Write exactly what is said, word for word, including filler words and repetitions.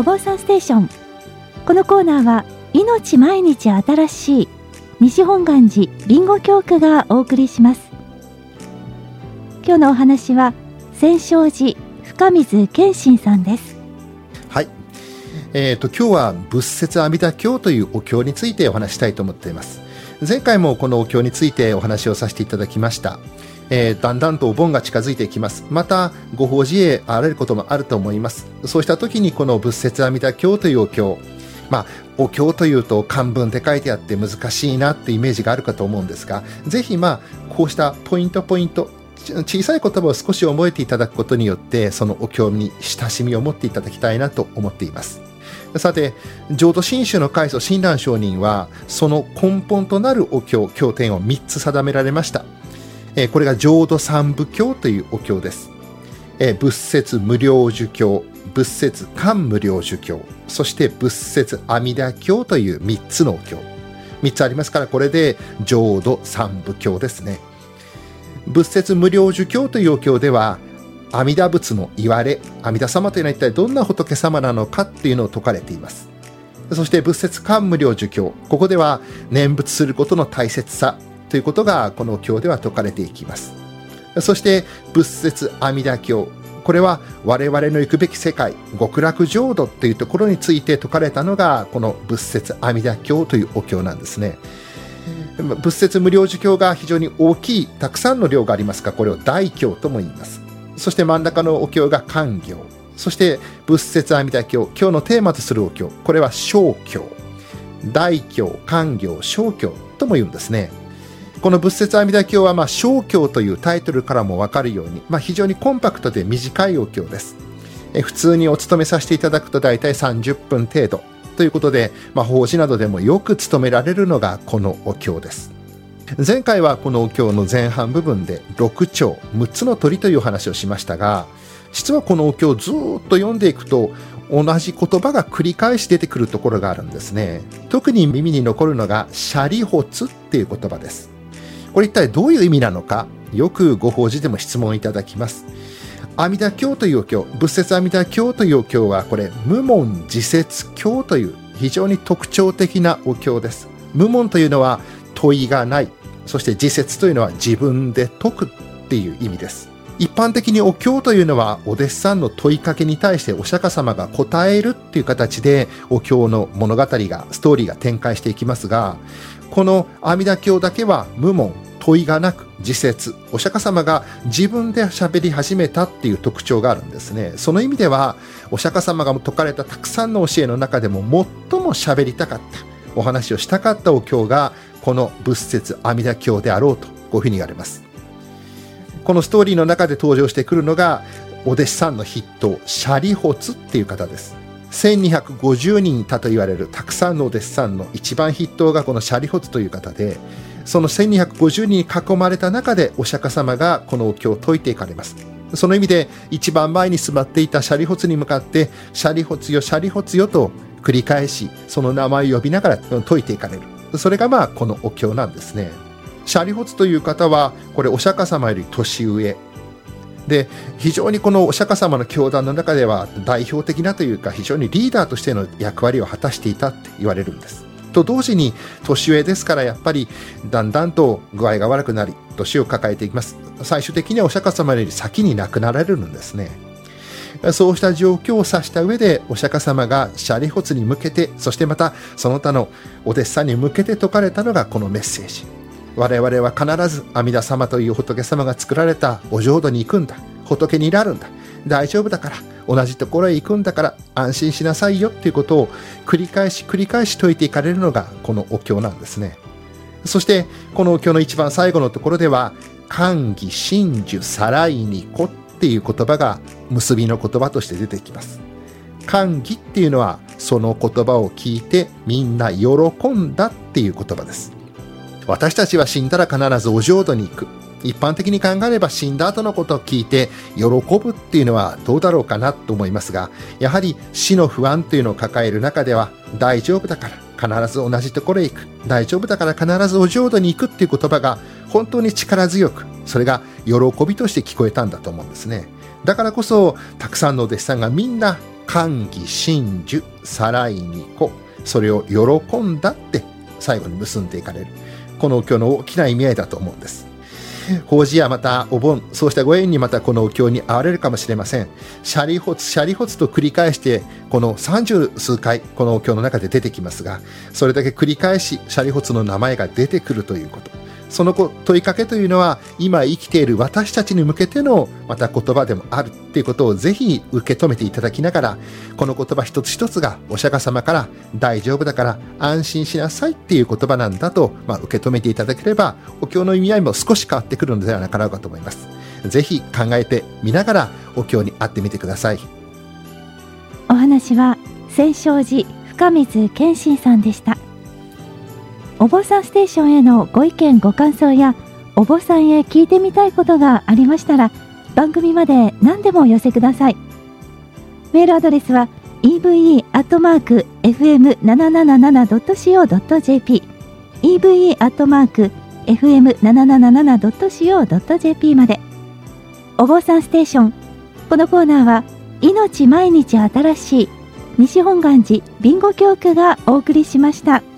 お坊さんステーション。このコーナーは命毎日新しい西本願寺りんご教区がお送りします。今日のお話は千勝寺深水健信さんです。 はい、えー、と今日は仏説阿弥陀経というお経についてお話したいと思っています。前回もこのお経についてお話をさせていただきました。えー、だんだんとお盆が近づいていきます。またご法事へあられることもあると思います。そうした時にこの仏説阿弥陀経というお経、まあお経というと漢文で書いてあって難しいなってイメージがあるかと思うんですが、ぜひまあこうしたポイントポイント、小さい言葉を少し覚えていただくことによってそのお経に親しみを持っていただきたいなと思っています。さて、浄土真宗の開祖親鸞上人はその根本となるお経経典をみっつ定められました。これが浄土三部経というお経です。仏説無量寿経、仏説漢無量寿経、そして仏説阿弥陀経というみっつのお経、みっつありますから、これで浄土三部経ですね。仏説無量寿経というお経では阿弥陀仏の言われ、阿弥陀様というのは一体どんな仏様なのかっていうのを説かれています。そして仏説漢無量寿経、ここでは念仏することの大切さということがこの経では説かれていきます。そして仏説阿弥陀経、これは我々の行くべき世界、極楽浄土というところについて説かれたのがこの仏説阿弥陀経というお経なんですね。仏説無量寿経が非常に大きい、たくさんの量がありますが、これを大経とも言います。そして真ん中のお経が漢経、そして仏説阿弥陀経、今日のテーマとするお経、これは小経、大経、漢経、小経とも言うんですね。この仏説阿弥陀経はまあ小経というタイトルからも分かるように、まあ、非常にコンパクトで短いお経です。え普通にお勤めさせていただくと大体さんじゅっぷん程度ということで、まあ、法事などでもよく務められるのがこのお経です。前回はこのお経の前半部分でろく丁、むっつの鳥という話をしましたが、実はこのお経をずっと読んでいくと同じ言葉が繰り返し出てくるところがあるんですね。特に耳に残るのが舎利発っていう言葉です。これ一体どういう意味なのか、よくご法事でも質問いただきます。阿弥陀経というお経、仏説阿弥陀経というお経はこれ無門自説経という非常に特徴的なお経です。無門というのは問いがない、そして自説というのは自分で説くっていう意味です。一般的にお経というのはお弟子さんの問いかけに対してお釈迦様が答えるっていう形でお経の物語が、ストーリーが展開していきますが、この阿弥陀経だけは無門、問いがなく自説、お釈迦様が自分で喋り始めたっていう特徴があるんですね。その意味ではお釈迦様が説かれたたくさんの教えの中でも最も喋りたかった、お話をしたかったお経がこの仏説阿弥陀経であろうと、こういうふうに言われます。このストーリーの中で登場してくるのがお弟子さんの筆頭、舎利発っていう方です。せんにひゃくごじゅうにんいたと言われるたくさんのお弟子さんの一番筆頭がこの舎利発という方で、そのせんにひゃくごじゅうにんに囲まれた中でお釈迦様がこのお経を説いていかれます。その意味で一番前に座っていた舎利発に向かって舎利発よ舎利発よと繰り返しその名前を呼びながら説いていかれる。それがまあこのお経なんですね。舎利発という方はこれお釈迦様より年上で、非常にこのお釈迦様の教団の中では代表的なというか非常にリーダーとしての役割を果たしていたって言われるんです。と同時に年上ですから、やっぱりだんだんと具合が悪くなり年を抱えていきます。最終的にはお釈迦様より先に亡くなられるんですね。そうした状況を指した上でお釈迦様が舎利発に向けて、そしてまたその他のお弟子さんに向けて説かれたのがこのメッセージ。我々は必ず阿弥陀様という仏様が作られたお浄土に行くんだ、仏になるんだ、大丈夫だから、同じところへ行くんだから安心しなさいよっていうことを繰り返し繰り返し説いていかれるのがこのお経なんですね。そしてこのお経の一番最後のところでは寛義真珠さらいにこっていう言葉が結びの言葉として出てきます。寛義っていうのはその言葉を聞いてみんな喜んだっていう言葉です。私たちは死んだら必ずお浄土に行く。一般的に考えれば死んだ後のことを聞いて喜ぶっていうのはどうだろうかなと思いますが、やはり死の不安というのを抱える中では大丈夫だから必ず同じところへ行く、大丈夫だから必ずお浄土に行くっていう言葉が本当に力強く、それが喜びとして聞こえたんだと思うんですね。だからこそたくさんのお弟子さんがみんな歓喜真珠さらいにこ、それを喜んだって最後に結んでいかれる、このお経の大きな意味合いだと思うんです。法事やまたお盆、そうしたご縁にまたこのお経に会われるかもしれません。シャリホツシャリホツと繰り返してこの三十数回このお経の中で出てきますが、それだけ繰り返しシャリホツの名前が出てくるということ、その問いかけというのは今生きている私たちに向けてのまた言葉でもあるということをぜひ受け止めていただきながら、この言葉一つ一つがお釈迦様から大丈夫だから安心しなさいっていう言葉なんだと、まあ、受け止めていただければお経の意味合いも少し変わってくるのではなかろうかと思います。ぜひ考えてみながらお経に会ってみてください。 お話は千勝寺深水健信さんでした。お坊さんステーションへのご意見ご感想やお坊さんへ聞いてみたいことがありましたら番組まで何でもお寄せください。メールアドレスは イーブイイー アットマーク エフエムななななな ドットシーオー ドット ジェーピー イーブイイー アットマーク エフエムななななな ドットシーオー ドット ジェーピー まで。お坊さんステーション、このコーナーは命毎日新しい西本願寺備後教区がお送りしました。